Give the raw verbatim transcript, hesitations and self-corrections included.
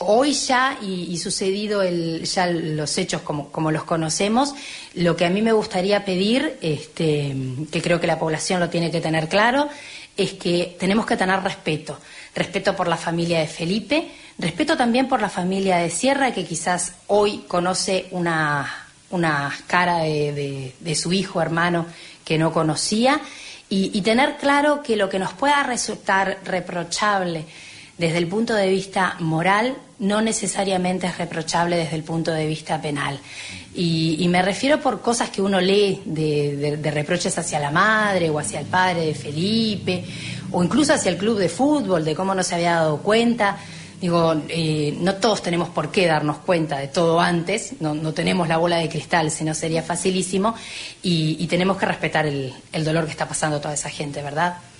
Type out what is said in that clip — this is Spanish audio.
Hoy ya, y, y sucedido el, ya los hechos como, como los conocemos, lo que a mí me gustaría pedir, este, que creo que la población lo tiene que tener claro, es que tenemos que tener respeto. Respeto por la familia de Felipe, respeto también por la familia de Sierra, que quizás hoy conoce una, una cara de, de, de su hijo, hermano, que no conocía, y, y tener claro que lo que nos pueda resultar reprochable desde el punto de vista moral, no necesariamente es reprochable desde el punto de vista penal. Y, y me refiero por cosas que uno lee de, de, de reproches hacia la madre o hacia el padre de Felipe, o incluso hacia el club de fútbol, de cómo no se había dado cuenta. Digo, eh, no todos tenemos por qué darnos cuenta de todo antes, no, no tenemos la bola de cristal, si no sería facilísimo, y, y tenemos que respetar el, el dolor que está pasando toda esa gente, ¿verdad?